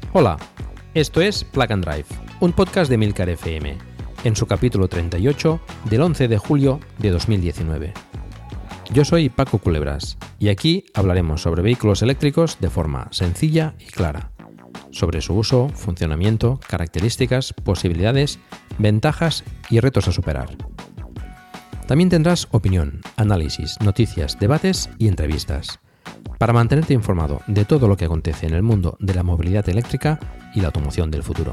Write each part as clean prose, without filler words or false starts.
Hola, esto es Plug and Drive, un podcast de Milcar FM, en su capítulo 38 del 11 de julio de 2019. Yo soy Paco Culebras y aquí hablaremos sobre vehículos eléctricos de forma sencilla y clara, sobre su uso, funcionamiento, características, posibilidades, ventajas y retos a superar. También tendrás opinión, análisis, noticias, debates y entrevistas, para mantenerte informado de todo lo que acontece en el mundo de la movilidad eléctrica y la automoción del futuro.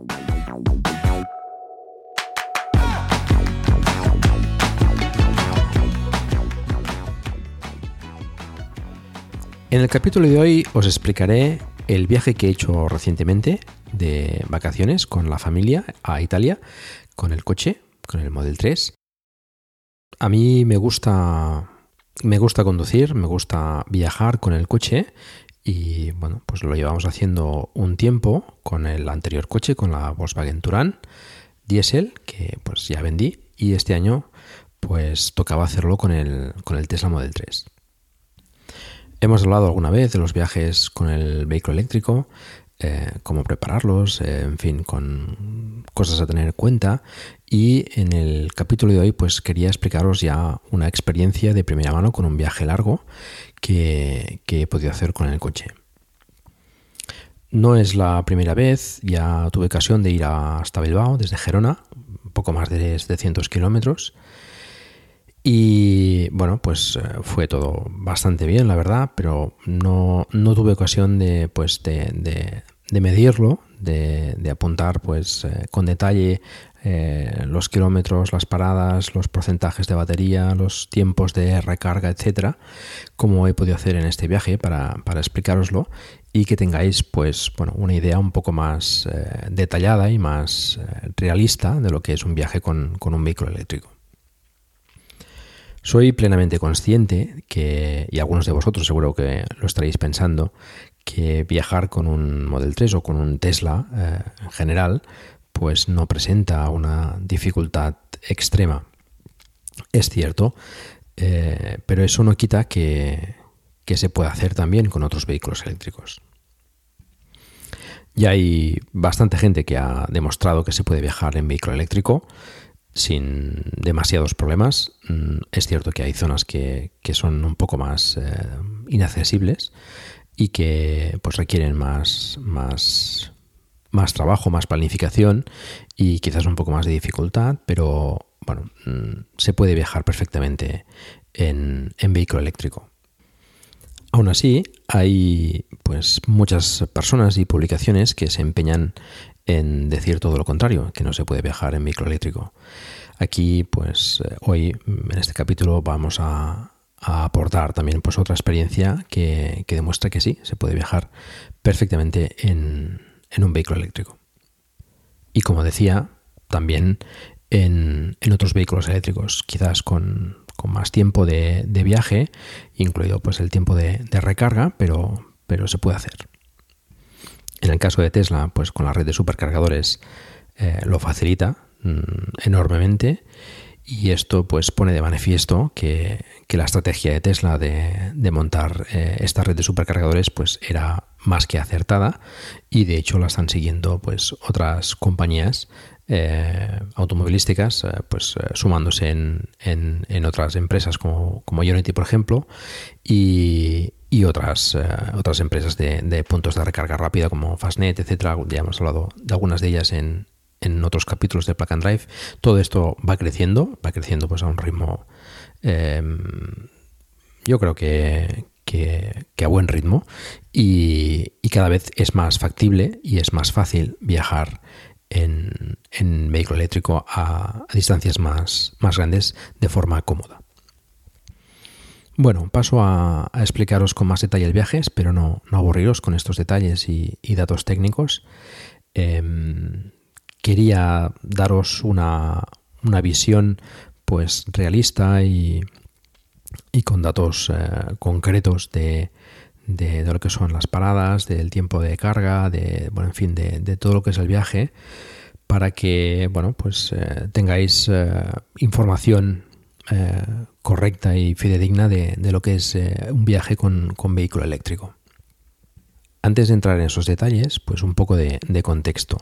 En el capítulo de hoy os explicaré el viaje que he hecho recientemente de vacaciones con la familia a Italia con el coche, con el Model 3. A mí me gusta conducir, me gusta viajar con el coche y bueno, pues lo llevamos haciendo un tiempo con el anterior coche, con la Volkswagen Touran diésel, que pues ya vendí, y este año pues tocaba hacerlo con el Tesla Model 3. Hemos hablado alguna vez de los viajes con el vehículo eléctrico, cómo prepararlos, en fin, con cosas a tener en cuenta, y en el capítulo de hoy pues quería explicaros ya una experiencia de primera mano con un viaje largo que he podido hacer con el coche. No es la primera vez, ya tuve ocasión de ir hasta Bilbao desde Gerona, un poco más de 700 kilómetros. Y bueno, pues fue todo bastante bien, la verdad, pero no tuve ocasión de medirlo, de apuntar pues con detalle los kilómetros, las paradas, los porcentajes de batería, los tiempos de recarga, etcétera, como he podido hacer en este viaje para explicároslo y que tengáis pues una idea un poco más detallada y más realista de lo que es un viaje con un vehículo eléctrico. Soy plenamente consciente que, y algunos de vosotros seguro que lo estaréis pensando, que viajar con un Model 3 o con un Tesla en general pues no presenta una dificultad extrema. Es cierto, pero eso no quita que se pueda hacer también con otros vehículos eléctricos. Ya hay bastante gente que ha demostrado que se puede viajar en vehículo eléctrico sin demasiados problemas. Es cierto que hay zonas que son un poco más inaccesibles y que pues requieren más trabajo, más planificación y quizás un poco más de dificultad, pero bueno, se puede viajar perfectamente en vehículo eléctrico. Aún así, hay pues muchas personas y publicaciones que se empeñan en decir todo lo contrario, que no se puede viajar en vehículo eléctrico. Aquí, pues hoy, en este capítulo, vamos a aportar también pues otra experiencia que demuestra que sí, se puede viajar perfectamente en un vehículo eléctrico. Y como decía, también en otros vehículos eléctricos, quizás con más tiempo de viaje, incluido pues el tiempo de recarga, pero se puede hacer. En el caso de Tesla, pues con la red de supercargadores lo facilita enormemente, y esto pues pone de manifiesto que la estrategia de Tesla de montar esta red de supercargadores pues era más que acertada, y de hecho la están siguiendo pues otras compañías automovilísticas, sumándose en otras empresas como Ionity, por ejemplo, y otras empresas de puntos de recarga rápida como Fastnet, etcétera. Ya hemos hablado de algunas de ellas en otros capítulos de Plug and Drive. Todo esto va creciendo pues a un ritmo, yo creo que a buen ritmo, y cada vez es más factible y es más fácil viajar en vehículo eléctrico a distancias más grandes de forma cómoda. Bueno, paso a explicaros con más detalle el viaje, espero no aburriros con estos detalles y datos técnicos. Quería daros una visión pues realista y con datos concretos de lo que son las paradas, del tiempo de carga, de todo lo que es el viaje, para que tengáis información correcta y fidedigna de lo que es un viaje con vehículo eléctrico. antes de entrar en esos detalles, pues un poco de contexto.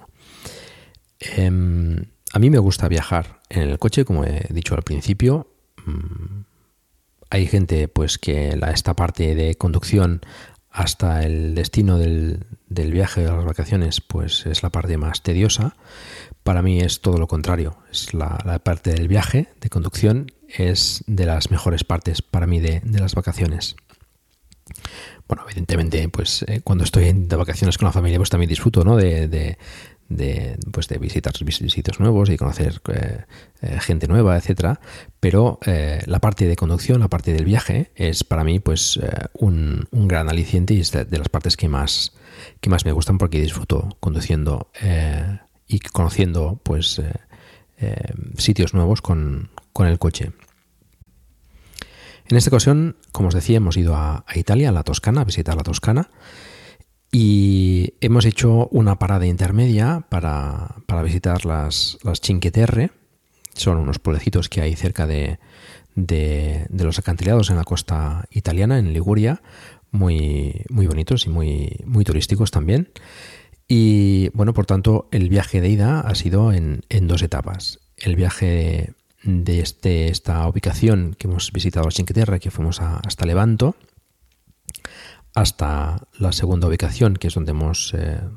A mí me gusta viajar en el coche, como he dicho al principio. Hay gente pues que esta parte de conducción hasta el destino del viaje de las vacaciones pues es la parte más tediosa. Para mí es todo lo contrario. Es la parte del viaje de conducción es de las mejores partes para mí de las vacaciones. Bueno, evidentemente, pues cuando estoy de vacaciones con la familia, pues también disfruto, ¿no? de visitar sitios nuevos y conocer gente nueva, etcétera. Pero la parte de conducción, la parte del viaje, es para mí pues un gran aliciente y es de las partes que más me gustan porque disfruto conduciendo y conociendo pues sitios nuevos con el coche. En esta ocasión, como os decía, hemos ido a Italia, a la Toscana, a visitar la Toscana. Y hemos hecho una parada intermedia para visitar las Cinque Terre. Son unos pueblecitos que hay cerca de los acantilados en la costa italiana, en Liguria, muy, muy bonitos y muy turísticos también. Y bueno, por tanto, el viaje de ida ha sido en 2 etapas. El viaje de esta ubicación que hemos visitado, las Cinque Terre, que fuimos hasta Levanto, hasta la segunda ubicación, que es donde hemos,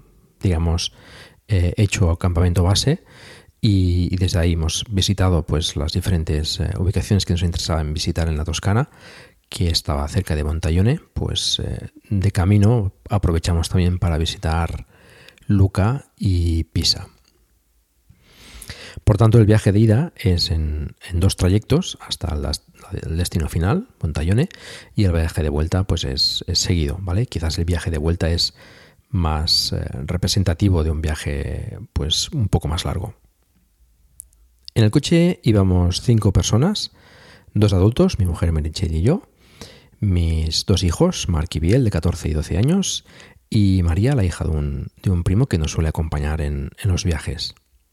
hecho campamento base, y desde ahí hemos visitado pues las diferentes ubicaciones que nos interesaban visitar en la Toscana, que estaba cerca de Montaglione. Pues de camino aprovechamos también para visitar Lucca y Pisa. Por tanto, el viaje de ida es en 2 trayectos hasta el destino final, Montaglione, y el viaje de vuelta pues es seguido, ¿vale? Quizás el viaje de vuelta es más representativo de un viaje pues un poco más largo. En el coche íbamos 5 personas, 2 adultos, mi mujer Meritxell y yo, mis 2 hijos, Marc y Biel, de 14 y 12 años, y María, la hija de un primo que nos suele acompañar en los viajes.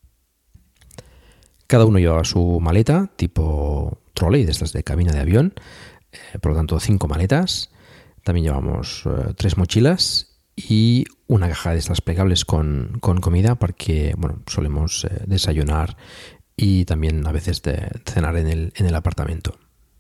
Cada uno llevaba su maleta tipo trolley, de estas de cabina de avión, por lo tanto 5 maletas. También llevamos 3 mochilas y una caja de estas plegables con comida, porque bueno, solemos desayunar y también a veces cenar en el apartamento.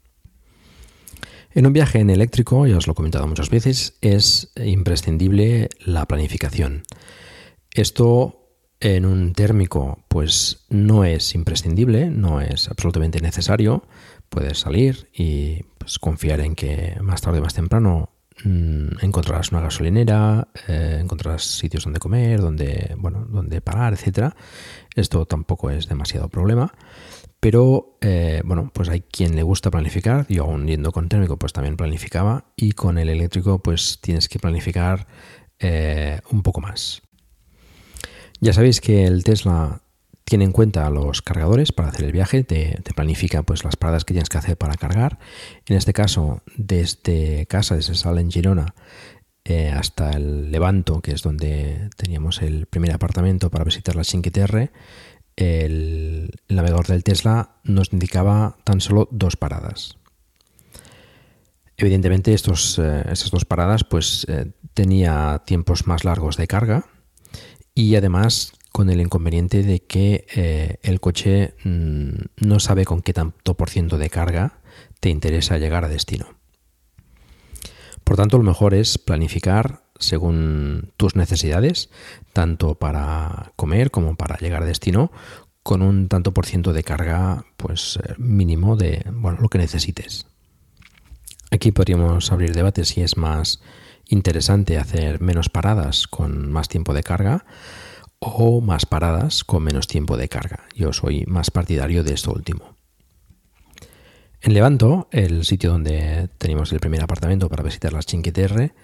En un viaje en eléctrico, ya os lo he comentado muchas veces, es imprescindible la planificación. Esto en un térmico pues no es imprescindible, no es absolutamente necesario. Puedes salir y pues confiar en que más tarde o más temprano encontrarás una gasolinera, encontrarás sitios donde comer, donde parar, etcétera. Esto tampoco es demasiado problema. Pero pues hay quien le gusta planificar. Yo, aún yendo con térmico, pues también planificaba, y con el eléctrico pues tienes que planificar un poco más. Ya sabéis que el Tesla tiene en cuenta los cargadores para hacer el viaje, te planifica pues las paradas que tienes que hacer para cargar. En este caso, desde Sala en Girona hasta el Levanto, que es donde teníamos el primer apartamento para visitar las Cinque Terre, el navegador del Tesla nos indicaba tan solo 2 paradas. Evidentemente esas 2 paradas pues tenía tiempos más largos de carga, y además con el inconveniente de que el coche no sabe con qué tanto % de carga te interesa llegar a destino. Por tanto, lo mejor es planificar según tus necesidades, tanto para comer como para llegar a destino, con un tanto % de carga pues mínimo de lo que necesites. Aquí podríamos abrir debate si es más interesante hacer menos paradas con más tiempo de carga o más paradas con menos tiempo de carga. Yo soy más partidario de esto último. En Levanto, el sitio donde teníamos el primer apartamento para visitar las Cinque Terre,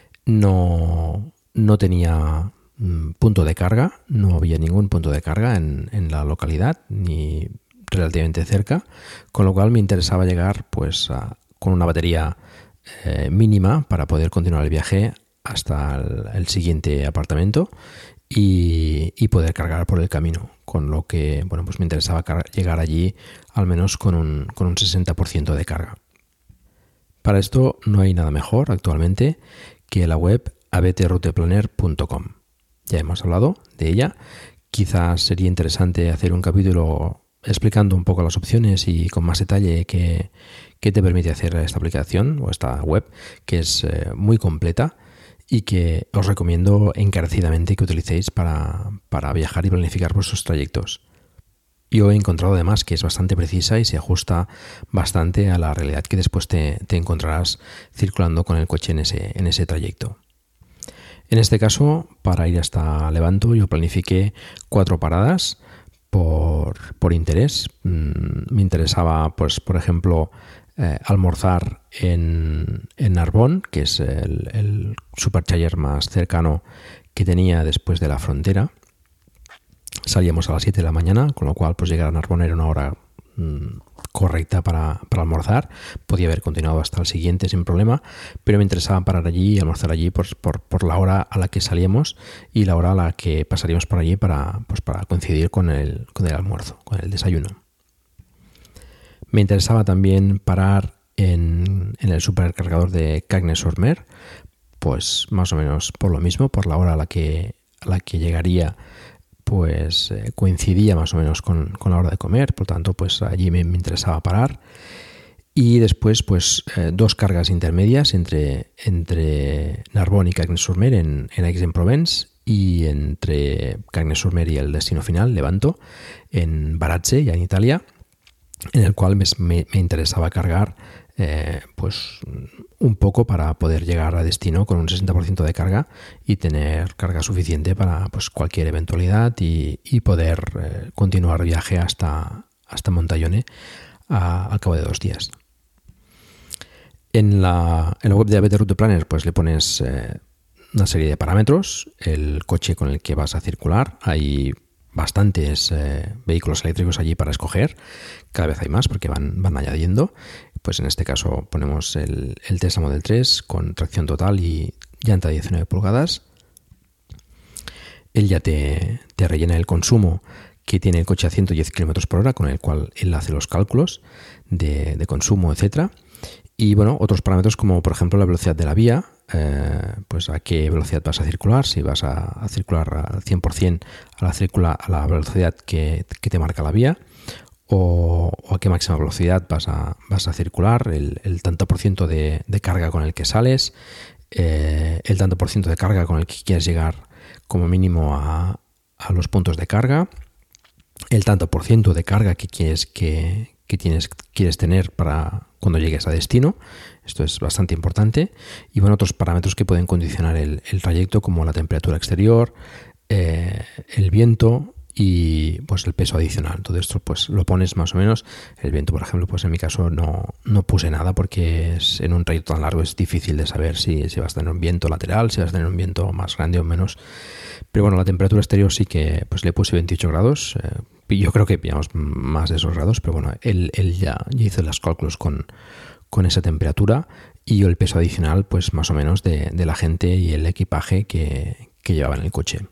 no tenía punto de carga, no había ningún punto de carga en la localidad, ni relativamente cerca, con lo cual me interesaba llegar pues con una batería mínima para poder continuar el viaje hasta el siguiente apartamento y poder cargar por el camino, con lo que pues me interesaba llegar allí al menos con un 60% de carga. Para esto no hay nada mejor actualmente que la web abtruteplanner.com. Ya hemos hablado de ella. Quizás sería interesante hacer un capítulo explicando un poco las opciones y con más detalle qué te permite hacer esta aplicación o esta web, que es muy completa y que os recomiendo encarecidamente que utilicéis para viajar y planificar vuestros trayectos. Yo he encontrado además que es bastante precisa y se ajusta bastante a la realidad que después te encontrarás circulando con el coche en ese trayecto. En este caso, para ir hasta Levanto, yo planifiqué 4 paradas por interés. Me interesaba, pues, por ejemplo, almorzar en Narbonne, que es el supercharger más cercano que tenía después de la frontera. Salíamos a las 7 de la mañana, con lo cual pues llegar a Narbonne era una hora correcta para almorzar. Podía haber continuado hasta el siguiente sin problema, pero me interesaba parar allí y almorzar allí por la hora a la que salíamos y la hora a la que pasaríamos por allí para coincidir con el almuerzo, con el desayuno. Me interesaba también parar en el supercargador de Cagnes-sur-Mer, pues más o menos por lo mismo, por la hora a la que llegaría, pues coincidía más o menos con la hora de comer, por tanto pues allí me interesaba parar. Y después pues 2 cargas intermedias entre Narbonne y Cagnes-sur-Mer en Aix-en-Provence, y entre Cagnes-sur-Mer y el destino final, Levanto, en Varazze, ya en Italia, en el cual me interesaba cargar pues un poco para poder llegar a destino con un 60% de carga y tener carga suficiente para pues cualquier eventualidad y poder continuar el viaje hasta Montaione al cabo de 2 días. En la web de ABT Route Planner pues le pones una serie de parámetros, el coche con el que vas a circular. Hay bastantes vehículos eléctricos allí para escoger, cada vez hay más porque van añadiendo. Pues en este caso ponemos el Tesla Model 3 con tracción total y llanta de 19 pulgadas. Él ya te rellena el consumo que tiene el coche a 110 km por hora, con el cual él hace los cálculos de consumo, etcétera. Y bueno, otros parámetros como por ejemplo la velocidad de la vía, pues a qué velocidad vas a circular, si vas a circular al 100% a la velocidad que te marca la vía, o a qué máxima velocidad vas a circular, el tanto por ciento de carga con el que sales, el tanto por ciento de carga con el que quieres llegar como mínimo a los puntos de carga, el tanto por ciento de carga que quieres tener para cuando llegues a destino. Esto es bastante importante. Y bueno, otros parámetros que pueden condicionar el trayecto, como la temperatura exterior, el viento y pues el peso adicional. Todo esto pues lo pones más o menos. El viento, por ejemplo, pues en mi caso no puse nada porque en un trayecto tan largo es difícil de saber si vas a tener un viento lateral, si vas a tener un viento más grande o menos. Pero bueno, la temperatura exterior sí que pues le puse 28 grados. Yo creo que pillamos más de esos grados, pero bueno, él ya hizo los cálculos con esa temperatura, y yo el peso adicional pues más o menos de la gente y el equipaje que llevaba en el coche.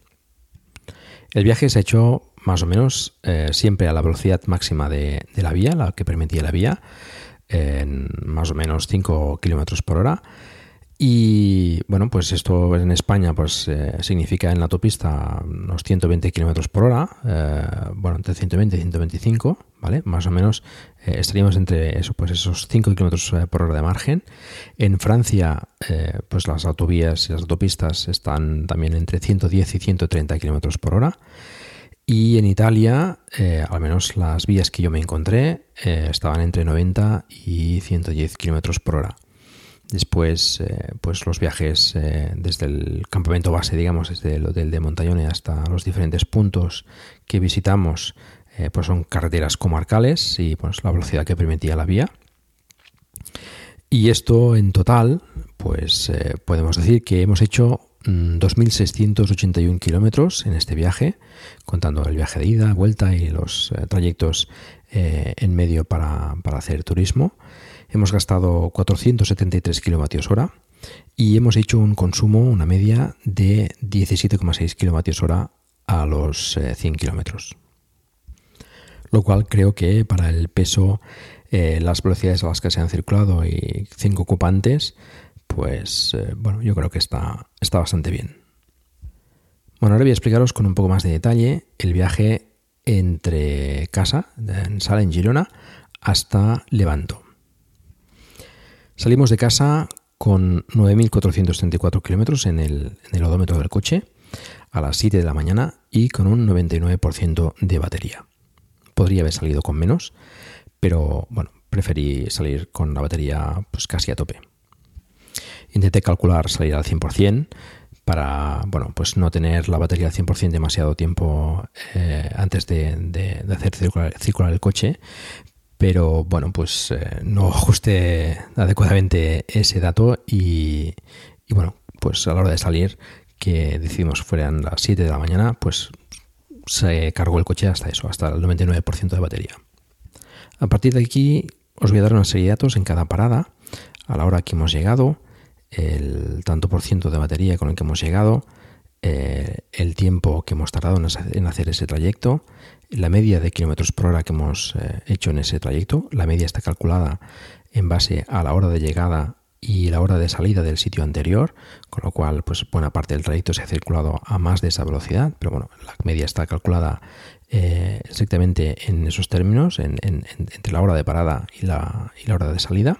El viaje se ha hecho más o menos siempre a la velocidad máxima de la vía, la que permitía la vía, en más o menos 5 km por hora. Y bueno, pues esto en España pues significa en la autopista unos 120 km por hora, bueno, entre 120 y 125, ¿vale? Más o menos estaríamos entre eso, pues esos 5 km por hora de margen. En Francia, pues las autovías y las autopistas están también entre 110 y 130 km por hora. Y en Italia, al menos las vías que yo me encontré, estaban entre 90 y 110 km por hora. Después, pues los viajes desde el campamento base, digamos, desde el hotel de Montaione hasta los diferentes puntos que visitamos, pues son carreteras comarcales y pues la velocidad que permitía la vía. Y esto en total, pues podemos decir que hemos hecho 2.681 kilómetros en este viaje, contando el viaje de ida, vuelta y los trayectos en medio para hacer turismo. Hemos gastado 473 kilovatios hora y hemos hecho un consumo, una media de 17,6 kilovatios hora a los 100 kilómetros. Lo cual creo que para el peso, las velocidades a las que se han circulado y 5 ocupantes, pues bueno, yo creo que está bastante bien. Bueno, ahora voy a explicaros con un poco más de detalle el viaje entre casa, en Sala, en Girona, hasta Levanto. Salimos de casa con 9.434 kilómetros en el odómetro del coche a las 7 de la mañana y con un 99% de batería. Podría haber salido con menos, pero bueno, preferí salir con la batería pues casi a tope. Intenté calcular salir al 100% para bueno, pues no tener la batería al 100% demasiado tiempo antes de hacer circular el coche, pero bueno, pues no ajusté adecuadamente ese dato y bueno, pues a la hora de salir, que decidimos fueran las 7 de la mañana, pues se cargó el coche hasta el 99% de batería. A partir de aquí os voy a dar una serie de datos en cada parada, a la hora que hemos llegado, el tanto por ciento de batería con el que hemos llegado, el tiempo que hemos tardado en hacer ese trayecto, la media de kilómetros por hora que hemos hecho en ese trayecto. La media está calculada en base a la hora de llegada y la hora de salida del sitio anterior, con lo cual pues buena parte del trayecto se ha circulado a más de esa velocidad, pero bueno, la media está calculada estrictamente en esos términos, entre la hora de parada y la hora de salida.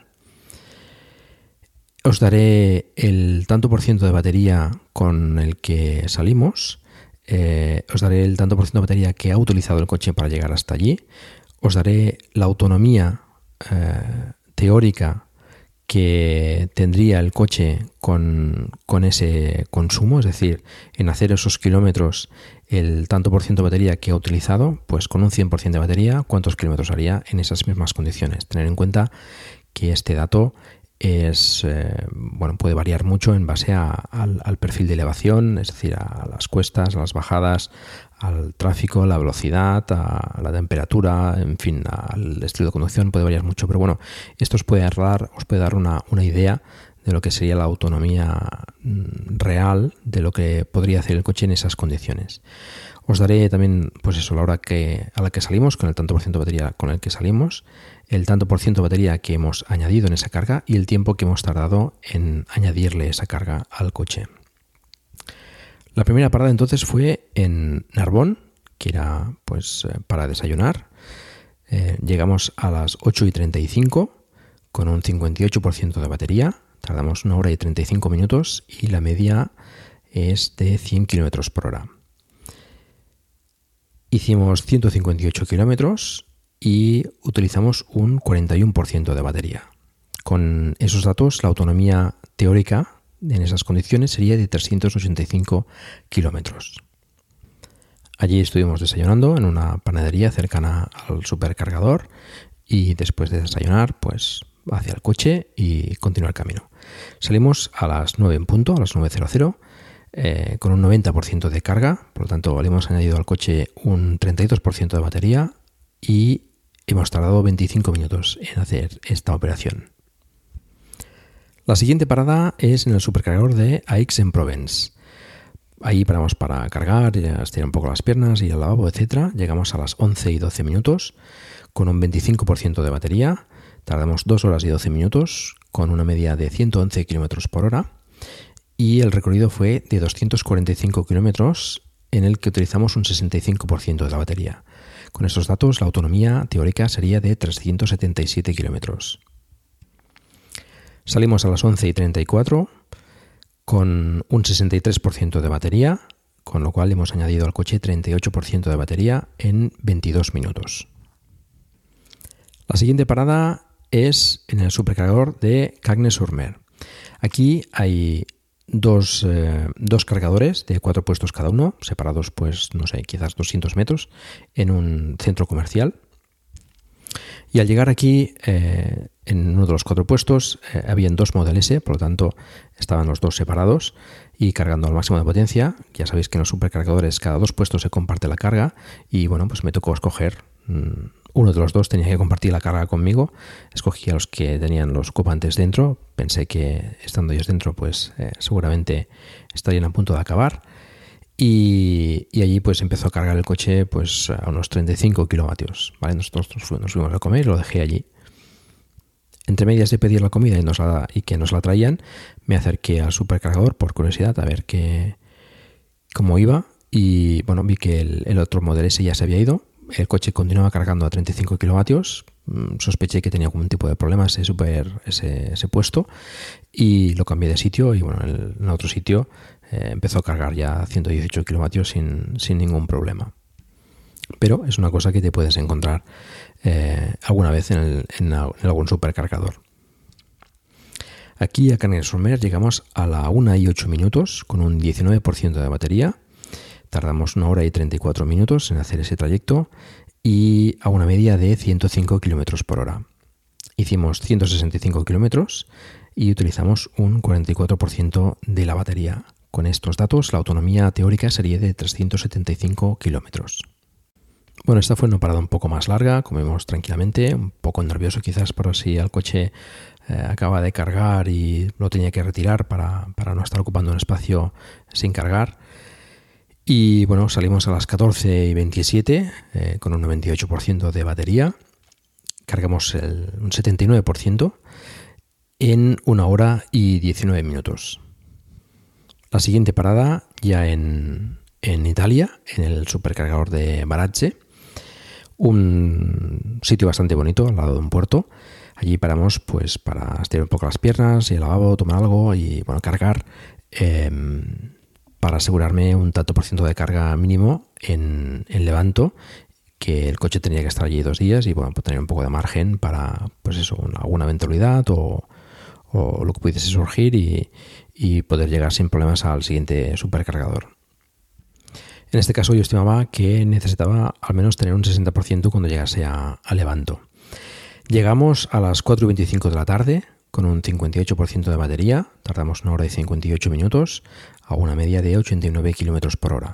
Os daré el tanto por ciento de batería con el que salimos, os daré el tanto por ciento de batería que ha utilizado el coche para llegar hasta allí, os daré la autonomía teórica que tendría el coche con ese consumo, es decir, en hacer esos kilómetros, el tanto por ciento de batería que ha utilizado, pues con un 100% de batería, ¿cuántos kilómetros haría en esas mismas condiciones? Tener en cuenta que este dato puede variar mucho en base al perfil de elevación, es decir, a las cuestas, a las bajadas, al tráfico, a la velocidad, a la temperatura, en fin, al estilo de conducción puede variar mucho, pero bueno, esto os puede dar una idea de lo que sería la autonomía real de lo que podría hacer el coche en esas condiciones. Os daré también, pues eso, la hora a la que salimos, con el tanto por ciento de batería con el que salimos, el tanto por ciento de batería que hemos añadido en esa carga y el tiempo que hemos tardado en añadirle esa carga al coche. La primera parada entonces fue en Narbón, que era pues para desayunar. Llegamos a las 8:35 con un 58% de batería. Tardamos 1 hora y 35 minutos y la media es de 100 km por hora. Hicimos 158 kilómetros y utilizamos un 41% de batería. Con esos datos, la autonomía teórica en esas condiciones sería de 385 kilómetros. Allí estuvimos desayunando en una panadería cercana al supercargador y después de desayunar, pues hacia el coche y continuar el camino. Salimos a las 9 en punto, a las 9:00, con un 90% de carga, por lo tanto le hemos añadido al coche un 32% de batería y hemos tardado 25 minutos en hacer esta operación. La siguiente parada es en el supercargador de Aix-en-Provence. Ahí paramos para cargar, estirar un poco las piernas, ir al lavabo, etc. Llegamos a las 11:12 minutos con un 25% de batería. Tardamos 2 horas y 12 minutos con una media de 111 km por hora y el recorrido fue de 245 kilómetros en el que utilizamos un 65% de la batería. Con estos datos, la autonomía teórica sería de 377 kilómetros. Salimos a las 11:34 con un 63% de batería, con lo cual hemos añadido al coche 38% de batería en 22 minutos. La siguiente parada es en el supercargador de Cagnes-sur-Mer. Aquí hay dos cargadores de 4 puestos cada uno, separados pues no sé, quizás 200 metros en un centro comercial. Y al llegar aquí, en uno de los 4 puestos, habían 2 Model S, por lo tanto estaban los dos separados y cargando al máximo de potencia. Ya sabéis que en los supercargadores cada 2 puestos se comparte la carga y bueno, pues me tocó escoger. Uno de los dos tenía que compartir la carga conmigo. Escogí a los que tenían los ocupantes dentro. Pensé que estando ellos dentro, pues seguramente estarían a punto de acabar. Y allí pues empezó a cargar el coche pues a unos 35 kilovatios. ¿Vale? Nosotros nos fuimos a comer y lo dejé allí. entre medias de pedir la comida y que nos la traían, me acerqué al supercargador por curiosidad a ver cómo iba y bueno, vi que el otro Model S ya se había ido. El coche continuaba cargando a 35 kilovatios. Sospeché que tenía algún tipo de problema ese puesto y lo cambié de sitio y bueno, en otro sitio empezó a cargar ya 118 kilovatios sin ningún problema. Pero es una cosa que te puedes encontrar alguna vez en algún supercargador. Aquí a Canet-sur-Mer llegamos a la 1:08 con un 19% de batería. Tardamos 1 hora y 34 minutos en hacer ese trayecto y a una media de 105 km por hora. Hicimos 165 kilómetros y utilizamos un 44% de la batería. Con estos datos, la autonomía teórica sería de 375 kilómetros. Bueno, esta fue una parada un poco más larga, comimos tranquilamente, un poco nervioso quizás por si el coche acaba de cargar y lo tenía que retirar para no estar ocupando un espacio sin cargar. Y bueno, salimos a las 14:27 con un 98% de batería. Cargamos un 79% en 1 hora y 19 minutos. La siguiente parada ya en Italia, en el supercargador de Varazze, un sitio bastante bonito al lado de un puerto. Allí paramos pues para estirar un poco las piernas, ir al lavabo, tomar algo y bueno, cargar para asegurarme un tanto por ciento de carga mínimo en Levanto, que el coche tenía que estar allí 2 días y bueno, pues tener un poco de margen para pues eso, alguna eventualidad o lo que pudiese surgir y poder llegar sin problemas al siguiente supercargador. En este caso yo estimaba que necesitaba al menos tener un 60% cuando llegase a Levanto. Llegamos a las 4:25 de la tarde con un 58% de batería, tardamos 1 hora y 58 minutos a una media de 89 km por hora.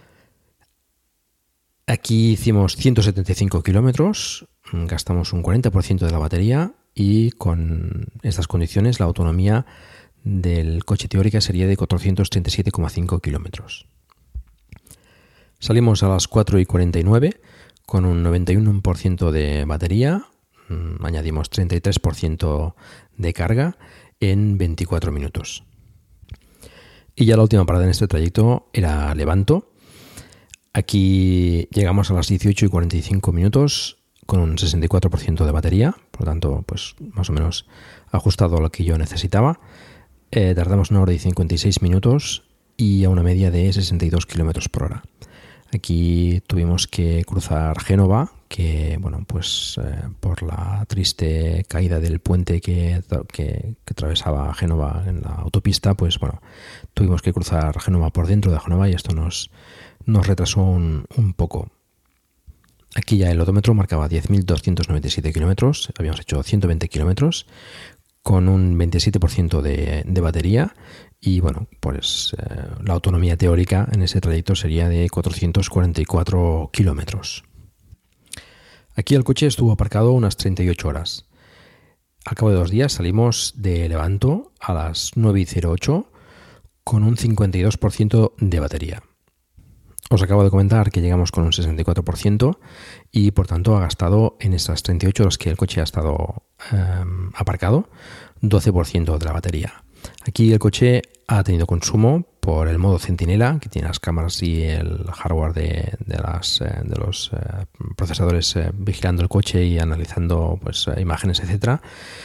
Aquí hicimos 175 kilómetros, gastamos un 40% de la batería y con estas condiciones la autonomía del coche teórica sería de 437,5 kilómetros. Salimos a las 4:49 con un 91% de batería, añadimos 33% de carga en 24 minutos. Y ya la última parada en este trayecto era Levanto. Aquí llegamos a las 18:45 minutos con un 64% de batería, por lo tanto, pues más o menos ajustado a lo que yo necesitaba. Tardamos 1 hora y 56 minutos y a una media de 62 km por hora. Aquí tuvimos que cruzar Génova, que bueno, pues por la triste caída del puente que atravesaba Génova en la autopista, pues bueno, tuvimos que cruzar Génova por dentro de Génova y esto nos retrasó un poco. Aquí ya el odómetro marcaba 10.297 kilómetros, habíamos hecho 120 kilómetros con un 27% de batería y bueno, pues la autonomía teórica en ese trayecto sería de 444 kilómetros. Aquí el coche estuvo aparcado unas 38 horas. Al cabo de 2 días salimos de Levanto a las 9:08 con un 52% de batería. Os acabo de comentar que llegamos con un 64% y por tanto ha gastado en esas 38 horas que el coche ha estado aparcado 12% de la batería. Aquí el coche ha tenido consumo por el modo centinela, que tiene las cámaras y el hardware de los procesadores vigilando el coche y analizando pues imágenes, etcétera.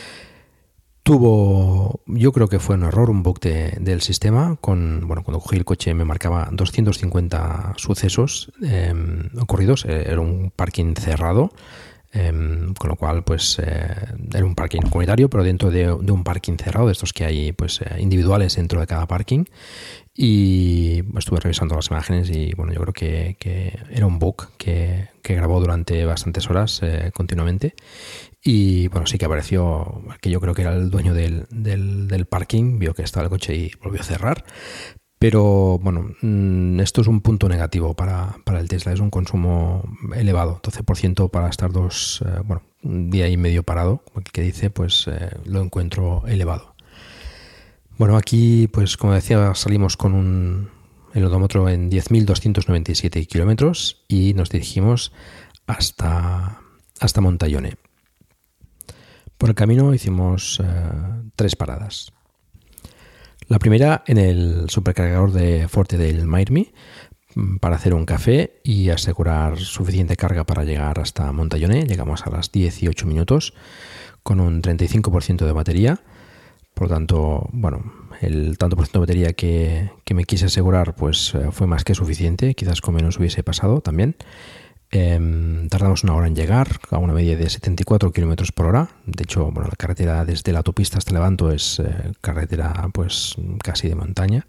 Yo creo que fue un error, un bug del sistema. Cuando cogí el coche me marcaba 250 sucesos ocurridos. Era un parking cerrado, con lo cual pues era un parking comunitario, pero dentro de un parking cerrado, de estos que hay pues individuales dentro de cada parking. Y estuve revisando las imágenes y bueno, yo creo que era un bug que grabó durante bastantes horas continuamente. Y bueno, sí que apareció que yo creo que era el dueño del parking, vio que estaba el coche y volvió a cerrar. Pero bueno, esto es un punto negativo para el Tesla, es un consumo elevado, 12% para estar un día y medio parado, como el que dice, pues lo encuentro elevado. Bueno, aquí pues como decía salimos con el odómetro en 10.297 kilómetros y nos dirigimos hasta Montaione. Por el camino hicimos 3 paradas. La primera en el supercargador de Forte del Mairmi para hacer un café y asegurar suficiente carga para llegar hasta Montagnoné. Llegamos a las 18 minutos con un 35% de batería. Por lo tanto, bueno, el tanto por ciento de batería que me quise asegurar pues fue más que suficiente. Quizás con menos hubiese pasado también. Tardamos 1 hora en llegar, a una media de 74 km por hora. De hecho, bueno, la carretera desde la autopista hasta Levanto es carretera pues casi de montaña.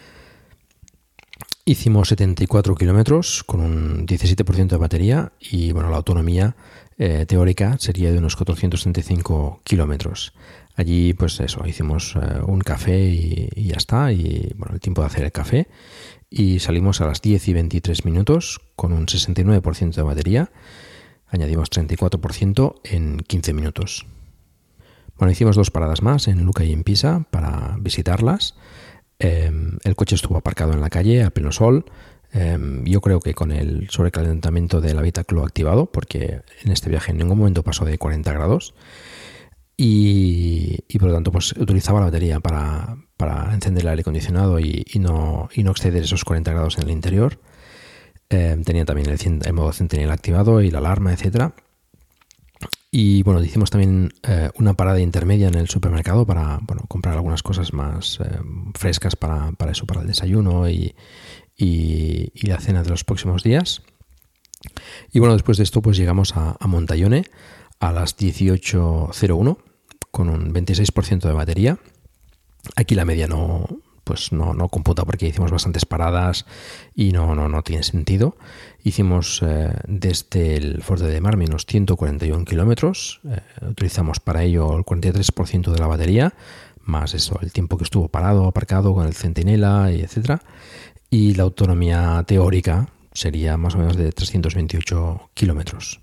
Hicimos 74 kilómetros con un 17% de batería y bueno, la autonomía teórica sería de unos 435 kilómetros. Allí pues eso, hicimos un café y ya está, y bueno, el tiempo de hacer el café, y salimos a las 10 y 23 minutos con un 69% de batería. Añadimos 34% en 15 minutos. Bueno, hicimos 2 paradas más en Lucca y en Pisa para visitarlas. El coche estuvo aparcado en la calle a pleno sol. Yo creo que con el sobrecalentamiento del habitáculo activado, porque en este viaje en ningún momento pasó de 40 grados. Y por lo tanto pues utilizaba la batería para encender el aire acondicionado y no exceder esos 40 grados en el interior. Tenía también el modo centinela activado y la alarma, etcétera. Y bueno, hicimos también una parada intermedia en el supermercado para comprar algunas cosas más frescas para eso, para el desayuno y la cena de los próximos días. Y bueno, después de esto pues llegamos a Montagnoné a las 18:01 con un 26% de batería. Aquí la media no computa porque hicimos bastantes paradas y no tiene sentido. Hicimos desde el Forte de Marmi unos 141 kilómetros. Utilizamos para ello el 43% de la batería, más eso, el tiempo que estuvo parado, aparcado con el centinela, y etcétera. Y la autonomía teórica sería más o menos de 328 kilómetros.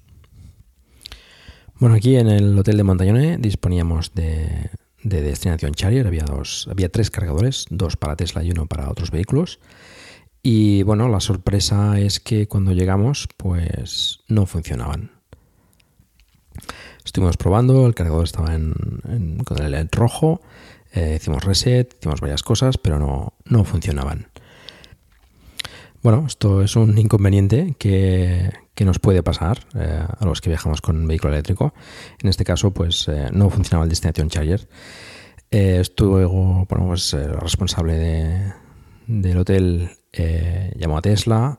Bueno, aquí en el hotel de Montagnoné disponíamos de Destination Charger. Había 3 cargadores, 2 para Tesla y 1 para otros vehículos. Y bueno, la sorpresa es que cuando llegamos, pues no funcionaban. Estuvimos probando, el cargador estaba con el LED rojo, hicimos reset, hicimos varias cosas, pero no funcionaban. Bueno, esto es un inconveniente que nos puede pasar a los que viajamos con un vehículo eléctrico. En este caso, pues no funcionaba el Destination Charger. Estuvo, el responsable del hotel llamó a Tesla.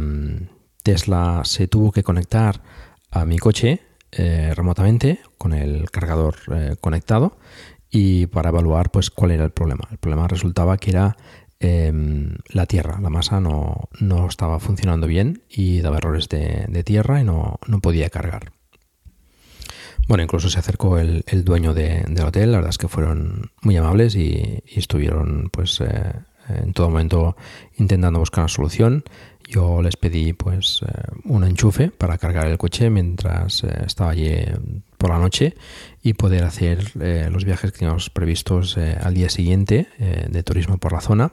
Tesla se tuvo que conectar a mi coche remotamente con el cargador conectado y para evaluar pues cuál era el problema. El problema resultaba que era la tierra, la masa no estaba funcionando bien y daba errores de tierra y no podía cargar. Bueno, incluso se acercó el dueño del hotel. La verdad es que fueron muy amables y estuvieron pues en todo momento intentando buscar una solución. Yo les pedí pues un enchufe para cargar el coche mientras estaba allí por la noche y poder hacer los viajes que teníamos previstos al día siguiente de turismo por la zona.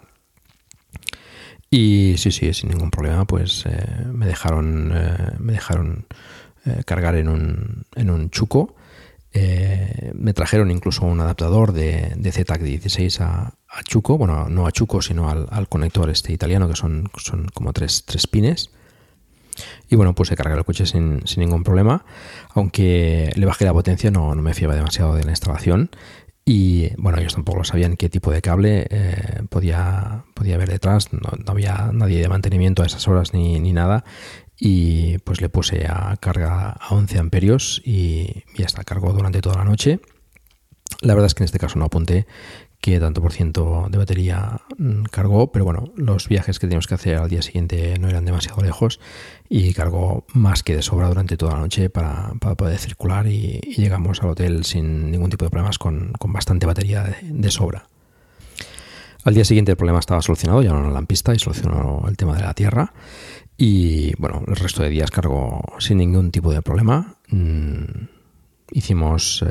Y sí, sin ningún problema, pues me dejaron cargar en un chuco. Me trajeron incluso un adaptador de ZAC16 a chuco, bueno, no a chuco, sino al conector italiano, que son como tres pines. Y bueno, puse a cargar el coche sin ningún problema, aunque le bajé la potencia, no me fiaba demasiado de la instalación. Y bueno, ellos tampoco sabían qué tipo de cable podía haber detrás. No había nadie de mantenimiento a esas horas ni nada. Y pues le puse a carga a 11 amperios y ya está, cargó durante toda la noche. La verdad es que en este caso no apunté qué tanto por ciento de batería cargó, pero bueno, los viajes que teníamos que hacer al día siguiente no eran demasiado lejos y cargó más que de sobra durante toda la noche para poder circular y llegamos al hotel sin ningún tipo de problemas con bastante batería de sobra. Al día siguiente el problema estaba solucionado, ya no en la pista y solucionó el tema de la tierra. Y bueno, el resto de días cargó sin ningún tipo de problema. Hicimos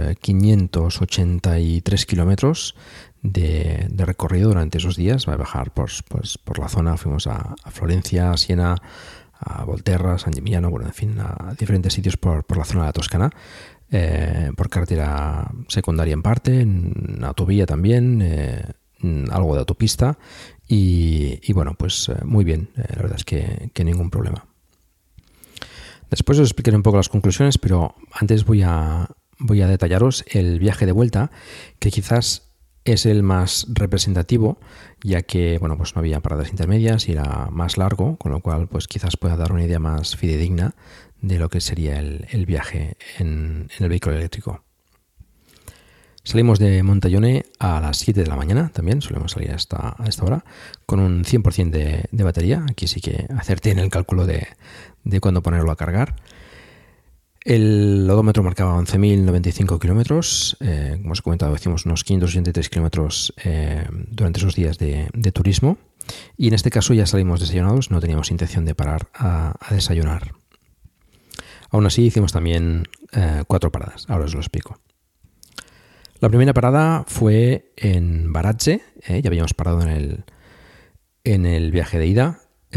583 kilómetros de recorrido durante esos días. Va a bajar por la zona. Fuimos a Florencia, a Siena, a Volterra, San Gimignano, bueno, en fin, a diferentes sitios por la zona de la Toscana. por carretera secundaria en parte, en autovía también, algo de autopista y bueno, pues muy bien, la verdad es que ningún problema. Después os explicaré un poco las conclusiones, pero antes voy a detallaros el viaje de vuelta, que quizás es el más representativo, ya que bueno, pues no había paradas intermedias y era más largo, con lo cual pues quizás pueda dar una idea más fidedigna de lo que sería el viaje en el vehículo eléctrico. Salimos de Montallone a las 7 de la mañana, también solemos salir a esta hora, con un 100% de batería. Aquí sí que acerté en el cálculo de cuándo ponerlo a cargar. El odómetro marcaba 11.095 kilómetros. Como os he comentado, hicimos unos 583 kilómetros durante esos días de turismo. Y en este caso ya salimos desayunados, no teníamos intención de parar a desayunar. Aún así hicimos también 4 paradas, ahora os lo explico. La primera parada fue en Varazze, ya habíamos parado en el viaje de ida.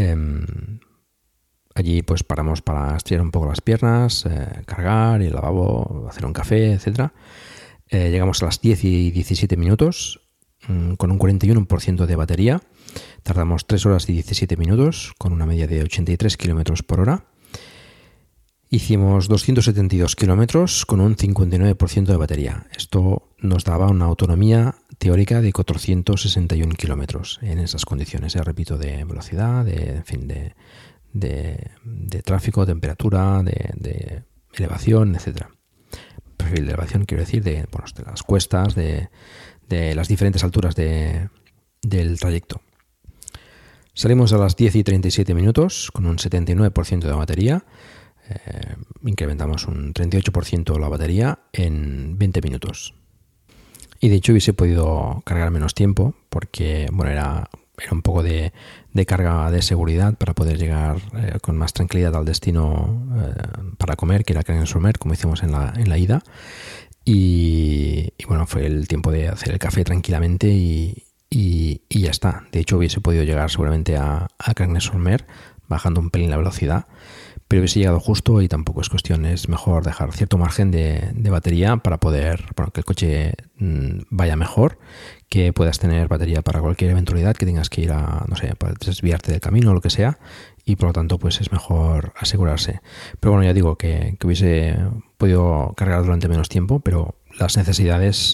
Allí pues paramos para estirar un poco las piernas, cargar, ir al lavabo, hacer un café, etc. Llegamos a las 10 y 17 minutos con un 41% de batería. Tardamos 3 horas y 17 minutos con una media de 83 kilómetros por hora. Hicimos 272 kilómetros con un 59% de batería. Esto nos daba una autonomía teórica de 461 kilómetros en esas condiciones, repito, de velocidad, de tráfico, temperatura, de elevación, etcétera. Perfil de elevación, quiero decir, de las cuestas, de las diferentes alturas del trayecto. Salimos a las 10 y 37 minutos con un 79% de batería. Incrementamos un 38% la batería en 20 minutos. Y de hecho hubiese podido cargar menos tiempo porque bueno, era un poco de carga de seguridad para poder llegar con más tranquilidad al destino para comer, que era Knebselmeer, como hicimos en la ida. Y bueno, fue el tiempo de hacer el café tranquilamente y ya está. De hecho hubiese podido llegar seguramente a Knebselmeer bajando un pelín la velocidad, pero hubiese llegado justo y tampoco es cuestión, es mejor dejar cierto margen de batería para poder, que el coche vaya mejor, que puedas tener batería para cualquier eventualidad, que tengas que ir para desviarte del camino o lo que sea, y por lo tanto pues es mejor asegurarse. Pero bueno, ya digo que hubiese podido cargar durante menos tiempo, pero las necesidades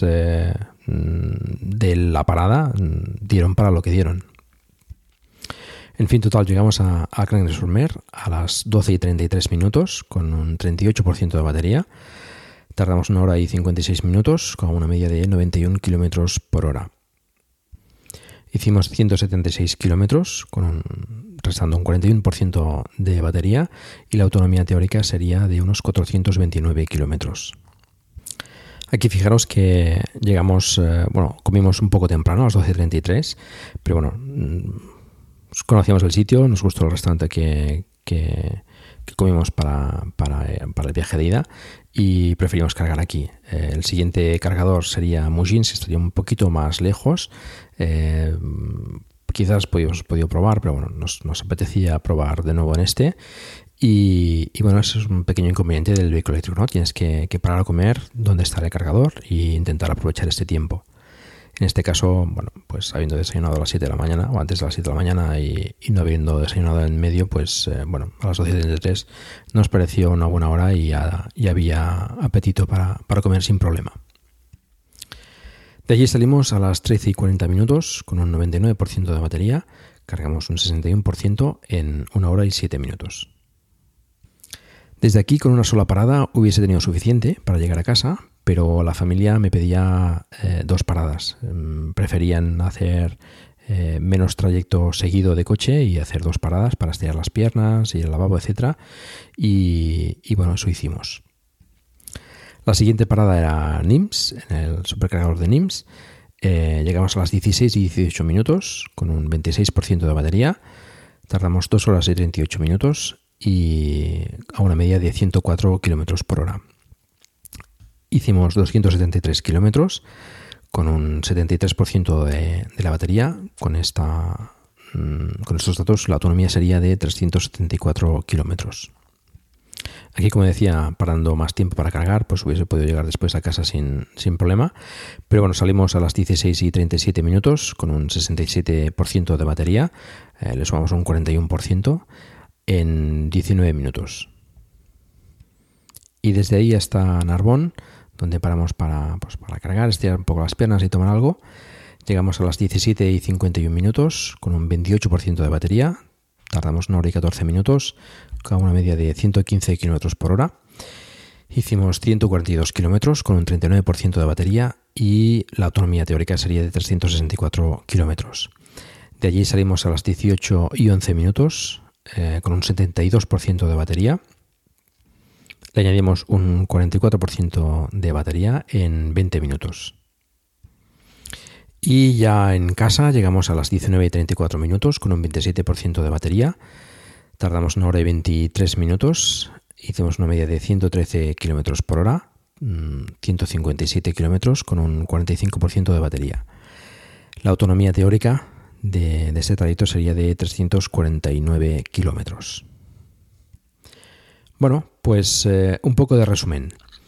de la parada dieron para lo que dieron. En fin, total, llegamos a Knebselmeer a las 12 y 33 minutos con un 38% de batería. Tardamos 1 hora y 56 minutos con una media de 91 kilómetros por hora. Hicimos 176 kilómetros restando un 41% de batería y la autonomía teórica sería de unos 429 kilómetros. Aquí fijaros que llegamos, comimos un poco temprano a las 12:33, pero bueno, conocíamos el sitio, nos gustó el restaurante que comimos para el viaje de ida y preferimos cargar aquí. El siguiente cargador sería Mougins, que estaría un poquito más lejos. Quizás podíamos podido probar, pero bueno, nos apetecía probar de nuevo en este. Y bueno, eso es un pequeño inconveniente del vehículo eléctrico, ¿no? Tienes que parar a comer donde está el cargador e intentar aprovechar este tiempo. En este caso, bueno, pues habiendo desayunado a las 7 de la mañana o antes de las 7 de la mañana y no habiendo desayunado en medio, pues a las 12:33 nos pareció una buena hora y ya había apetito para comer sin problema. De allí salimos a las 13 y 40 minutos con un 99% de batería, cargamos un 61% en 1 hora y 7 minutos. Desde aquí con una sola parada hubiese tenido suficiente para llegar a casa, pero la familia me pedía 2 paradas. Preferían hacer menos trayecto seguido de coche y hacer 2 paradas para estirar las piernas, ir al lavabo, etc. Y bueno, eso hicimos. La siguiente parada era Nimes, en el supercargador de Nimes. Llegamos a las 16 y 18 minutos con un 26% de batería. Tardamos 2 horas y 38 minutos y a una media de 104 kilómetros por hora. Hicimos 273 kilómetros con un 73% de la batería. Con estos datos la autonomía sería de 374 kilómetros. Aquí, como decía, parando más tiempo para cargar, pues hubiese podido llegar después a casa sin problema. Pero bueno, salimos a las 16:37 con un 67% de batería. Le sumamos un 41% en 19 minutos. Y desde ahí hasta Narbonne, donde paramos para cargar, estirar un poco las piernas y tomar algo, llegamos a las 17:51 con un 28% de batería. Tardamos 1 hora y 14 minutos, con una media de 115 km por hora. Hicimos 142 kilómetros con un 39% de batería y la autonomía teórica sería de 364 kilómetros. De allí salimos a las 18:11 con un 72% de batería. Le añadimos un 44% de batería en 20 minutos. Y ya en casa llegamos a las 19:34 con un 27% de batería. Tardamos 1 hora y 23 minutos. Hicimos una media de 113 km por hora, 157 kilómetros con un 45% de batería. La autonomía teórica de este trayecto sería de 349 kilómetros. Bueno, pues un poco de resumen.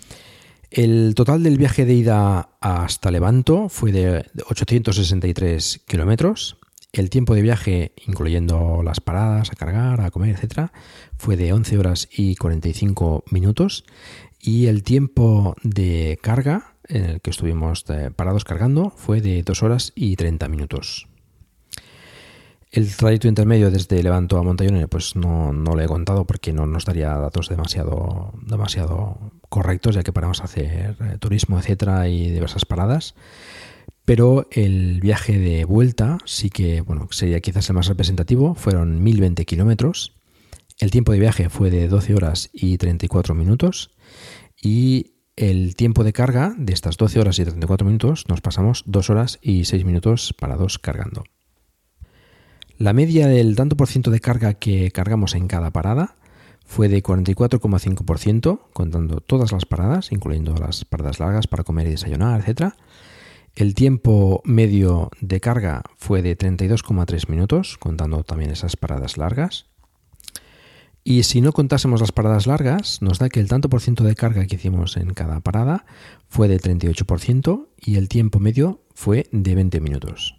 El total del viaje de ida hasta Levanto fue de 863 kilómetros. El tiempo de viaje, incluyendo las paradas, a cargar, a comer, etc., fue de 11 horas y 45 minutos. Y el tiempo de carga, en el que estuvimos parados cargando, fue de 2 horas y 30 minutos. El trayecto intermedio desde Levanto a Montaione pues no lo he contado porque no nos daría datos demasiado correctos, ya que paramos a hacer turismo, etcétera, y diversas paradas. Pero el viaje de vuelta sí que sería quizás el más representativo. Fueron 1020 kilómetros. El tiempo de viaje fue de 12 horas y 34 minutos. Y el tiempo de carga de estas 12 horas y 34 minutos nos pasamos 2 horas y 6 minutos parados cargando. La media del tanto por ciento de carga que cargamos en cada parada fue de 44,5%, contando todas las paradas, incluyendo las paradas largas para comer y desayunar, etc. El tiempo medio de carga fue de 32,3 minutos, contando también esas paradas largas. Y si no contásemos las paradas largas, nos da que el tanto por ciento de carga que hicimos en cada parada fue de 38% y el tiempo medio fue de 20 minutos.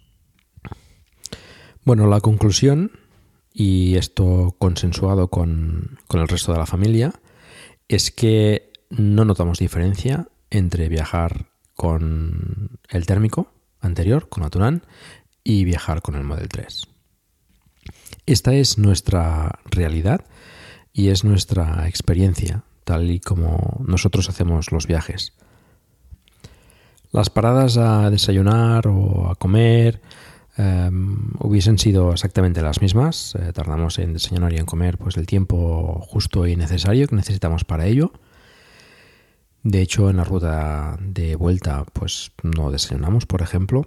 Bueno, la conclusión, y esto consensuado con el resto de la familia, es que no notamos diferencia entre viajar con el térmico anterior, con la Touran, y viajar con el Model 3. Esta es nuestra realidad y es nuestra experiencia, tal y como nosotros hacemos los viajes. Las paradas a desayunar o a comer hubiesen sido exactamente las mismas. Tardamos en desayunar y en comer pues el tiempo justo y necesario que necesitamos para ello. De hecho, en la ruta de vuelta pues no desayunamos, por ejemplo.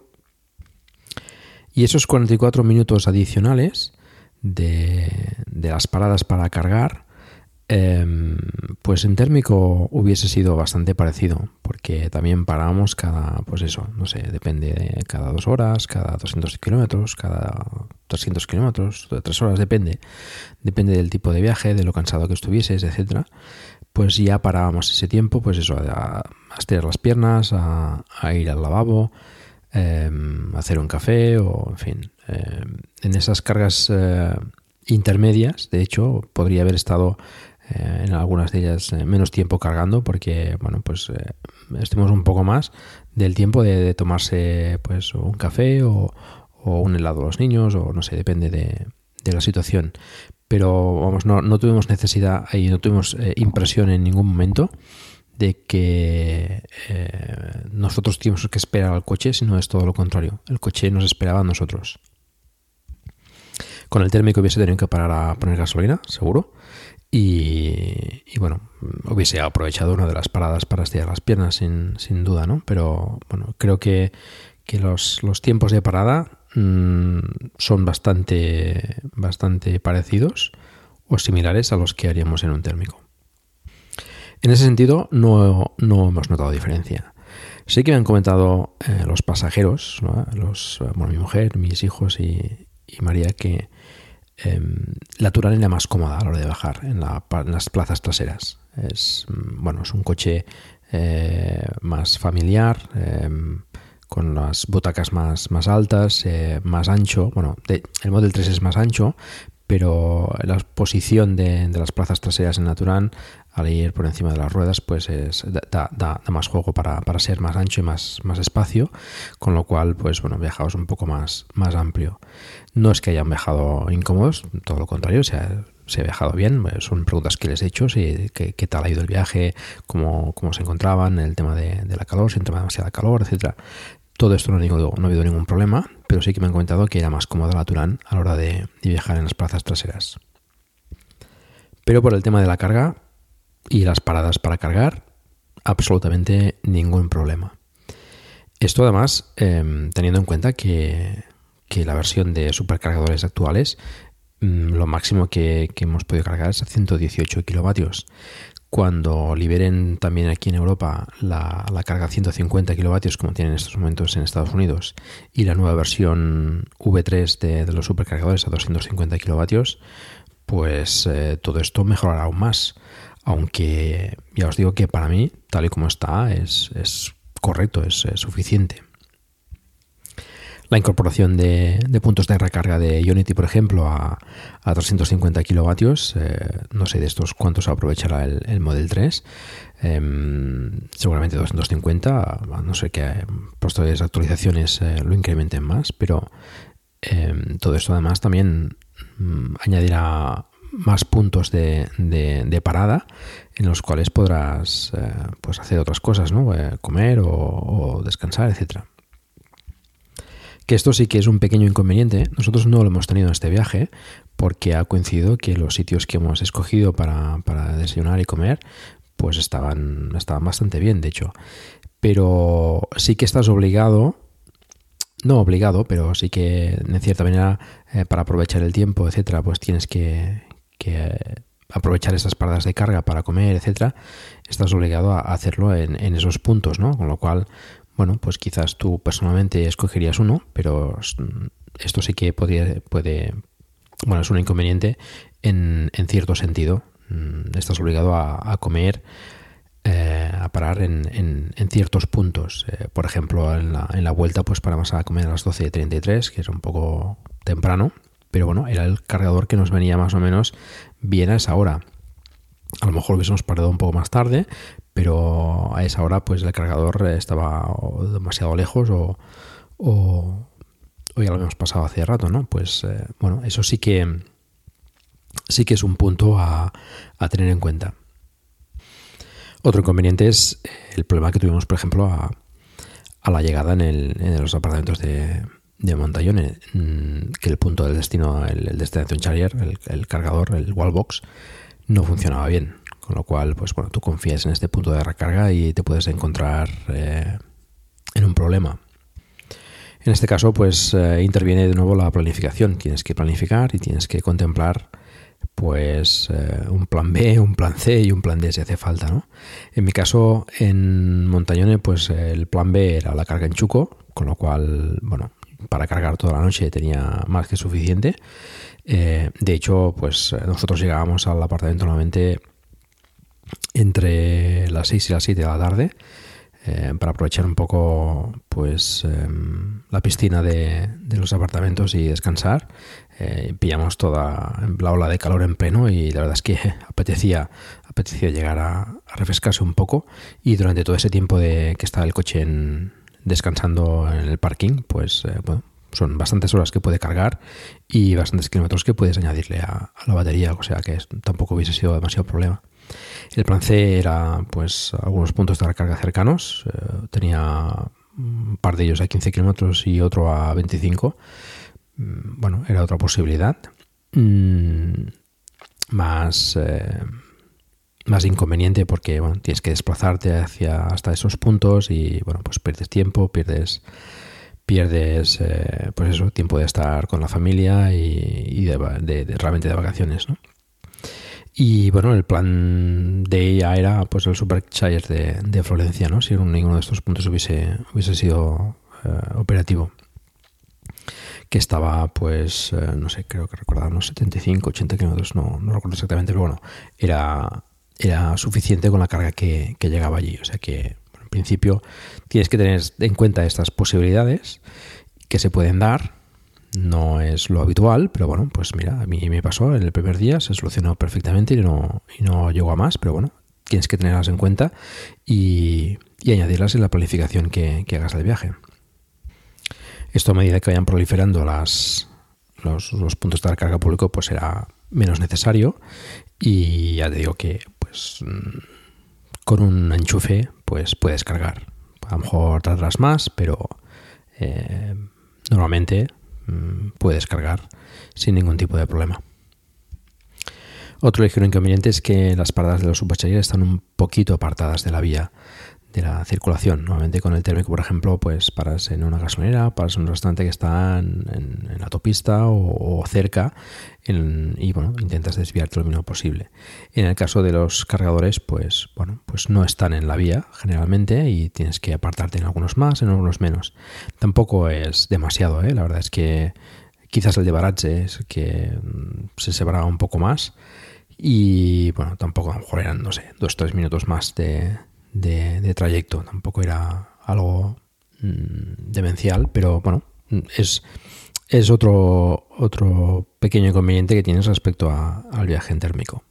Y esos 44 minutos adicionales de las paradas para cargar, pues en térmico hubiese sido bastante parecido, porque también parábamos cada, pues eso, no sé, depende, cada 2 horas, cada 200 kilómetros, cada 300 kilómetros, 3 horas, depende del tipo de viaje, de lo cansado que estuvieses, etcétera. Pues ya parábamos ese tiempo, pues eso, a estirar las piernas, a ir al lavabo, a hacer un café, o en fin, en esas cargas intermedias. De hecho, podría haber estado en algunas de ellas menos tiempo cargando, porque estemos un poco más del tiempo de tomarse pues un café o un helado a los niños, o no sé, depende de la situación. Pero vamos, no tuvimos necesidad y no tuvimos impresión en ningún momento de que nosotros tuvimos que esperar al coche, sino es todo lo contrario. El coche nos esperaba a nosotros. Con el térmico hubiese tenido que parar a poner gasolina, seguro. Y hubiese aprovechado una de las paradas para estirar las piernas sin duda, ¿no? Pero bueno, creo que los tiempos de parada son bastante parecidos o similares a los que haríamos en un térmico. En ese sentido, no hemos notado diferencia. Sí que me han comentado los pasajeros, ¿no? Mi mujer, mis hijos y María, que la Touran era más cómoda a la hora de bajar en las plazas traseras. Es un coche más familiar, con las butacas más altas, más ancho. El Model 3 es más ancho, pero la posición de las plazas traseras en la Touran, al ir por encima de las ruedas, pues da más juego para ser más ancho y más espacio, con lo cual viajabas un poco más amplio. No es que hayan viajado incómodos, todo lo contrario, se ha viajado bien. Son preguntas que les he hecho, qué tal ha ido el viaje, cómo se encontraban, el tema de la calor, si entraba demasiada calor, etcétera. Todo esto no ha habido ningún problema, pero sí que me han comentado que era más cómoda la Touran a la hora de viajar en las plazas traseras. Pero por el tema de la carga y las paradas para cargar, absolutamente ningún problema. Esto además teniendo en cuenta que la versión de supercargadores actuales, lo máximo que hemos podido cargar es a 118 kilovatios. Cuando liberen también aquí en Europa la carga a 150 kilovatios, como tienen en estos momentos en Estados Unidos, y la nueva versión V3 de los supercargadores a 250 kilovatios, pues todo esto mejorará aún más. Aunque ya os digo que para mí, tal y como está, es correcto, es suficiente. La incorporación de puntos de recarga de Ionity, por ejemplo, a 350 kilovatios, no sé de estos cuántos aprovechará el Model 3, seguramente 250, a no ser que posteriores actualizaciones lo incrementen más, pero todo esto además también añadirá más puntos de parada en los cuales podrás hacer otras cosas, ¿no? Comer o descansar, etcétera. Que esto sí que es un pequeño inconveniente. Nosotros no lo hemos tenido en este viaje porque ha coincidido que los sitios que hemos escogido para desayunar y comer pues estaban bastante bien, de hecho. Pero sí que estás obligado, no obligado, pero sí que en cierta manera para aprovechar el tiempo, etcétera, pues tienes que aprovechar esas paradas de carga para comer, etcétera. Estás obligado a hacerlo en esos puntos, ¿no? Con lo cual, pues quizás tú personalmente escogerías uno, pero esto sí que es un inconveniente en cierto sentido. Estás obligado a comer, a parar en ciertos puntos. Por ejemplo, en la vuelta pues paramos a comer a las 12:33, que es un poco temprano, pero era el cargador que nos venía más o menos bien a esa hora. A lo mejor hubiésemos parado un poco más tarde, pero a esa hora pues el cargador estaba demasiado lejos o ya lo habíamos pasado hace rato, ¿no? Pues eso sí que es un punto a tener en cuenta. Otro inconveniente es el problema que tuvimos, por ejemplo, a la llegada en los apartamentos de Montallone, que el punto del destino, el Destination Charger, el cargador, el wallbox, no funcionaba bien. Con lo cual, tú confías en este punto de recarga y te puedes encontrar en un problema. En este caso, interviene de nuevo la planificación. Tienes que planificar y tienes que contemplar un plan B, un plan C y un plan D si hace falta, ¿no? En mi caso, en Montallone, el plan B era la carga en Chuco, con lo cual, para cargar toda la noche tenía más que suficiente. De hecho, nosotros llegábamos al apartamento normalmente entre las 6 y las 7 de la tarde para aprovechar un poco la piscina de los apartamentos y descansar. Pillamos toda la ola de calor en pleno y la verdad es que apetecía llegar a refrescarse un poco, y durante todo ese tiempo que estaba el coche descansando en el parking, son bastantes horas que puede cargar y bastantes kilómetros que puedes añadirle a la batería, o sea que tampoco hubiese sido demasiado problema. El plan C era algunos puntos de recarga cercanos. Tenía un par de ellos a 15 kilómetros y otro a 25. Era otra posibilidad. Más inconveniente porque tienes que desplazarte hasta esos puntos y pierdes tiempo, pierdes tiempo de estar con la familia y realmente de vacaciones, ¿no? Y el plan de ella era el Supercharger de Florencia, ¿no? Si ninguno de estos puntos hubiese sido operativo. que estaba, pues, no sé, creo que recordaba unos 75, 80 kilómetros, no recuerdo exactamente, pero bueno, era suficiente con la carga que llegaba allí. O sea que, bueno, en principio, tienes que tener en cuenta estas posibilidades que se pueden dar. No es lo habitual, pero bueno, pues mira, a mí me pasó en el primer día, se solucionó perfectamente y no llegó a más, pero bueno, tienes que tenerlas en cuenta y añadirlas en la planificación que hagas del viaje. Esto, a medida que vayan proliferando los puntos de carga público, pues será menos necesario, y ya te digo que pues con un enchufe pues puedes cargar. A lo mejor tardarás más, pero normalmente puedes cargar sin ningún tipo de problema. Otro ligero inconveniente es que las paradas de los superchargers están un poquito apartadas de la vía de la circulación. Normalmente con el térmico, por ejemplo, pues paras en una gasolinera, paras en un restaurante que está en la autopista o cerca, y bueno, intentas desviarte lo mínimo posible. En el caso de los cargadores, pues bueno, pues no están en la vía generalmente y tienes que apartarte en algunos más, en algunos menos. Tampoco es demasiado, la verdad es que quizás el de Baratze es que se separaba un poco más y bueno, tampoco, a lo mejor eran, no sé, 2-3 minutos más de trayecto. Tampoco era algo demencial, pero bueno, es otro pequeño inconveniente que tienes respecto al viaje en térmico.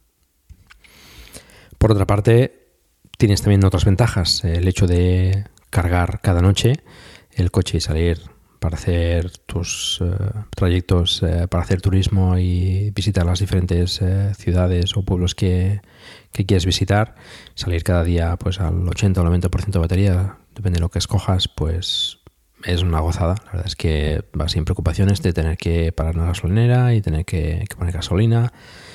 Por otra parte, tienes también otras ventajas. El hecho de cargar cada noche el coche y salir para hacer tus trayectos, para hacer turismo y visitar las diferentes ciudades o pueblos que quieres visitar, salir cada día pues al 80 o 90% de batería, depende de lo que escojas, pues es una gozada. La verdad es que vas sin preocupaciones de tener que parar en la gasolinera y tener que poner gasolina.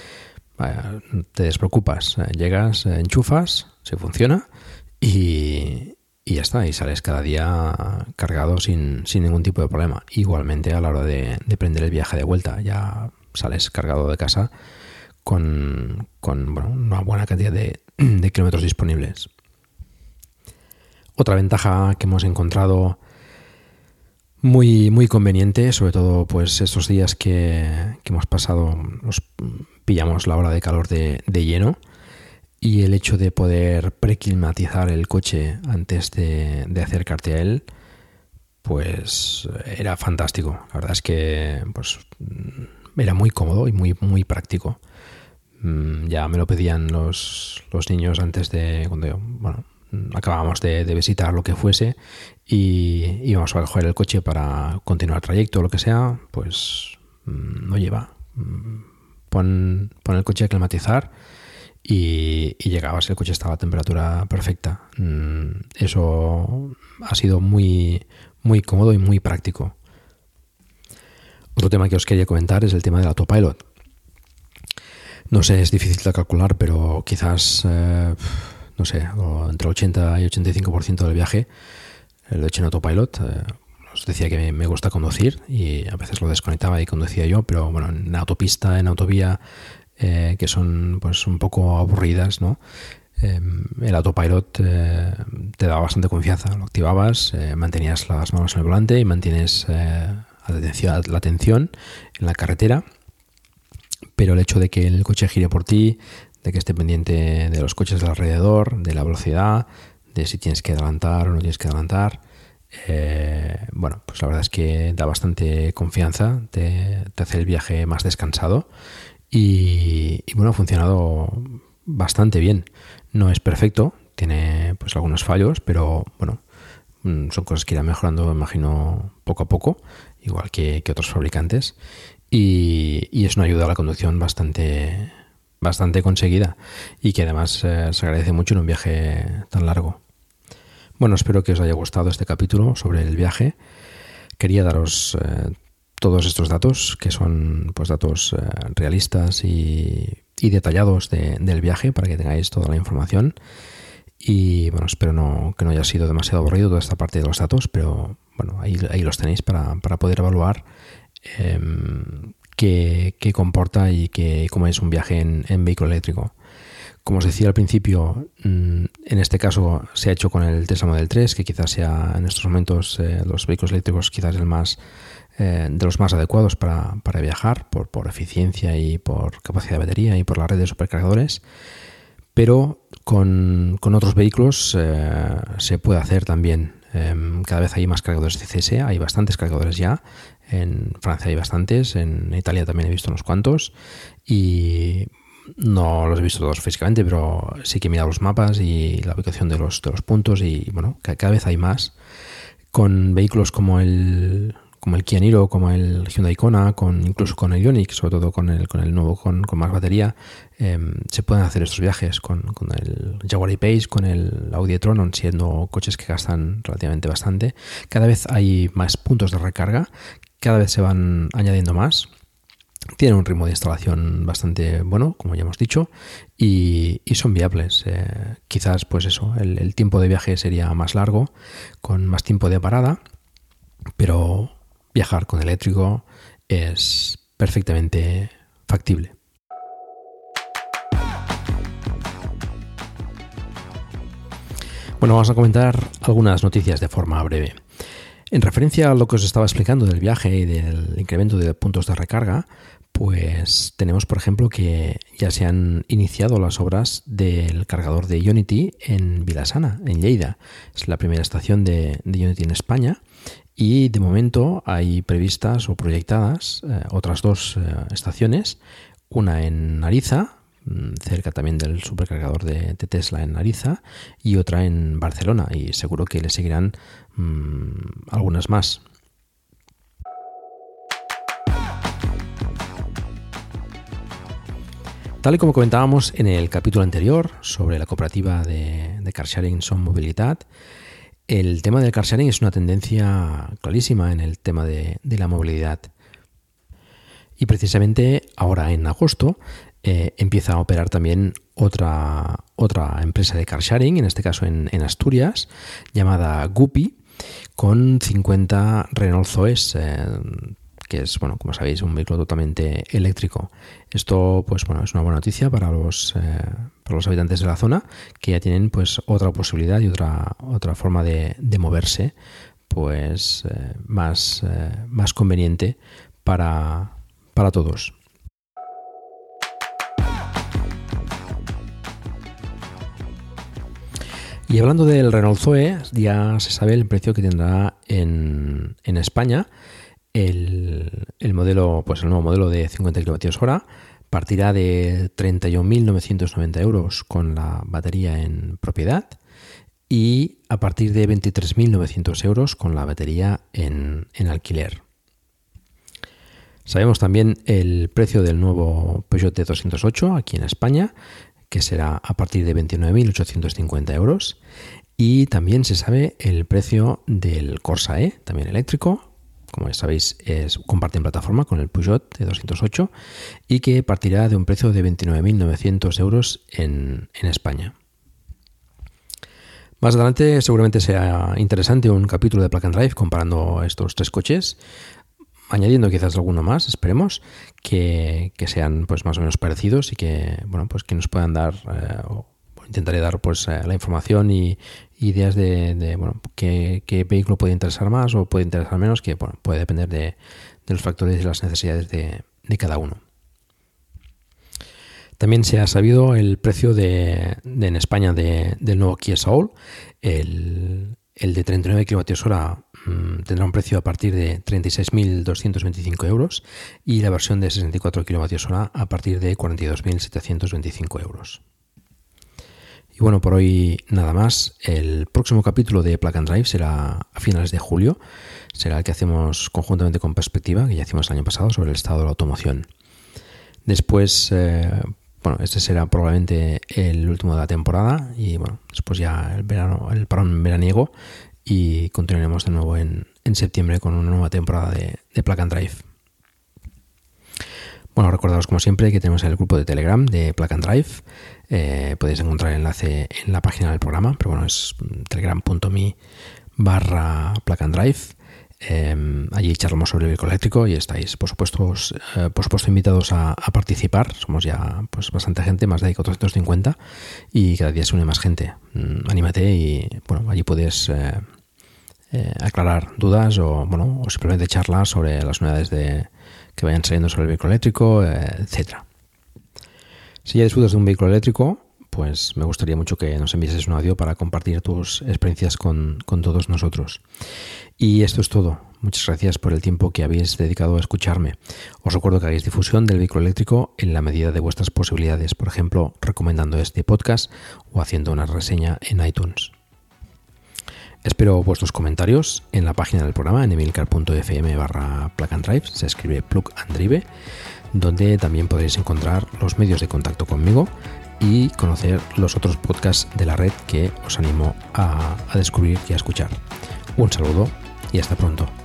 Te despreocupas, llegas, enchufas, se funciona y ya está, y sales cada día cargado sin ningún tipo de problema. Igualmente a la hora de prender el viaje de vuelta, ya sales cargado de casa con bueno, una buena cantidad de kilómetros disponibles. Otra ventaja que hemos encontrado muy, muy conveniente, sobre todo pues estos días que hemos pasado, nos pillamos la hora de calor de lleno, y el hecho de poder preclimatizar el coche antes de acercarte a él, pues era fantástico. La verdad es que pues era muy cómodo y muy, muy práctico. Ya me lo pedían los niños antes de cuando acabábamos de visitar lo que fuese y íbamos a coger el coche para continuar el trayecto o lo que sea. Pues oye, va, pon el coche a climatizar y llegabas, el coche estaba a temperatura perfecta. Eso ha sido muy, muy cómodo y muy práctico. Otro tema que os quería comentar es el tema del autopilot. No sé, es difícil de calcular, pero quizás, no sé, entre el 80 y 85% del viaje lo he hecho en autopilot. Os decía que me gusta conducir y a veces lo desconectaba y conducía yo, pero bueno, en autopista, en autovía, que son pues un poco aburridas, ¿no? El autopilot te daba bastante confianza. Lo activabas, mantenías las manos en el volante y mantienes la atención en la carretera, pero el hecho de que el coche gire por ti, de que esté pendiente de los coches del alrededor, de la velocidad, de si tienes que adelantar o no tienes que adelantar, bueno, pues la verdad es que da bastante confianza, te hace el viaje más descansado y bueno, ha funcionado bastante bien. No es perfecto, tiene pues algunos fallos, pero bueno, son cosas que irán mejorando, imagino, poco a poco, igual que otros fabricantes, y es una ayuda a la conducción bastante conseguida y que además se agradece mucho en un viaje tan largo. Bueno, espero que os haya gustado este capítulo sobre el viaje. Quería daros todos estos datos, que son pues datos realistas y detallados del viaje, para que tengáis toda la información. Y bueno, espero que no haya sido demasiado aburrido toda esta parte de los datos, pero bueno, ahí los tenéis para poder evaluar qué comporta y cómo es un viaje en vehículo eléctrico. Como os decía al principio, en este caso se ha hecho con el Tesla Model 3, que quizás sea en estos momentos los vehículos eléctricos quizás el más de los más adecuados para viajar por eficiencia y por capacidad de batería y por la red de supercargadores. Pero con otros vehículos se puede hacer también. Cada vez hay más cargadores CCS, hay bastantes cargadores ya. En Francia hay bastantes, en Italia también he visto unos cuantos y no los he visto todos físicamente, pero sí que he mirado los mapas y la ubicación de los puntos y bueno, cada vez hay más. Con vehículos como el Kia Niro, como el Hyundai Kona, incluso con el Ioniq, sobre todo con el nuevo con más batería, se pueden hacer estos viajes con el Jaguar I-Pace, con el Audi e-tron, siendo coches que gastan relativamente bastante. Cada vez hay más puntos de recarga, cada vez se van añadiendo más. Tienen un ritmo de instalación bastante bueno, como ya hemos dicho, y son viables. Quizás, pues eso, el tiempo de viaje sería más largo, con más tiempo de parada, pero viajar con eléctrico es perfectamente factible. Bueno, vamos a comentar algunas noticias de forma breve. En referencia a lo que os estaba explicando del viaje y del incremento de puntos de recarga, pues tenemos, por ejemplo, que ya se han iniciado las obras del cargador de Ionity en Vila-sana, en Lleida. Es la primera estación de Ionity en España y de momento hay previstas o proyectadas otras dos estaciones, una en Ariza, cerca también del supercargador de Tesla en Ariza, y otra en Barcelona, y seguro que le seguirán algunas más. Tal y como comentábamos en el capítulo anterior sobre la cooperativa de carsharing Som Mobilitat, el tema del carsharing es una tendencia clarísima en el tema de la movilidad. Y precisamente ahora en agosto empieza a operar también otra empresa de carsharing, en este caso en Asturias, llamada Guppy, con 50 Renault Zoes, que es, bueno, como sabéis, un vehículo totalmente eléctrico. Esto, pues bueno, es una buena noticia para los habitantes de la zona, que ya tienen pues otra posibilidad y otra forma de moverse, pues más conveniente para todos. Y hablando del Renault Zoe, ya se sabe el precio que tendrá en España. El modelo, pues el nuevo modelo de 50 kWh partirá de 31.990 euros con la batería en propiedad y a partir de 23.900 euros con la batería en alquiler. Sabemos también el precio del nuevo Peugeot 208 aquí en España, que será a partir de 29.850 euros. Y también se sabe el precio del Corsa E, también eléctrico. Como ya sabéis, comparten plataforma con el Peugeot 208 y que partirá de un precio de 29.900 euros en España. Más adelante seguramente sea interesante un capítulo de Plug and Drive comparando estos tres coches, añadiendo quizás alguno más, esperemos, que sean pues más o menos parecidos y que, bueno, pues que nos puedan dar, intentaré dar pues la información y ideas de bueno, qué vehículo puede interesar más o puede interesar menos, que bueno, puede depender de los factores y las necesidades de cada uno. También se ha sabido el precio en España del nuevo Kia Soul. El de 39 kWh tendrá un precio a partir de 36.225 euros y la versión de 64 kWh a partir de 42.725 euros. Y bueno, por hoy nada más. El próximo capítulo de Plug and Drive será a finales de julio. Será el que hacemos conjuntamente con Perspectiva, que ya hicimos el año pasado, sobre el estado de la automoción. Después, bueno, este será probablemente el último de la temporada y bueno, después ya el parón veraniego y continuaremos de nuevo en septiembre con una nueva temporada de Plug and Drive. Bueno, recordaros como siempre que tenemos el grupo de Telegram de Plug and Drive. Podéis encontrar el enlace en la página del programa, pero bueno, es telegram.me/Plug and Drive. Allí charlamos sobre el vehículo eléctrico y estáis, por supuesto, invitados a participar. Somos ya pues bastante gente, más de 450 y cada día se une más gente. Anímate y bueno, allí puedes aclarar dudas o simplemente charlar sobre las novedades que vayan saliendo sobre el vehículo eléctrico, etcétera. Si ya disfrutas de un vehículo eléctrico, pues me gustaría mucho que nos envieses un audio para compartir tus experiencias con todos nosotros. Y esto es todo. Muchas gracias por el tiempo que habéis dedicado a escucharme. Os recuerdo que hagáis difusión del vehículo eléctrico en la medida de vuestras posibilidades, por ejemplo, recomendando este podcast o haciendo una reseña en iTunes. Espero vuestros comentarios en la página del programa en emilcar.fm/plug-and-drive, se escribe plug and drive, donde también podréis encontrar los medios de contacto conmigo y conocer los otros podcasts de la red que os animo a descubrir y a escuchar. Un saludo y hasta pronto.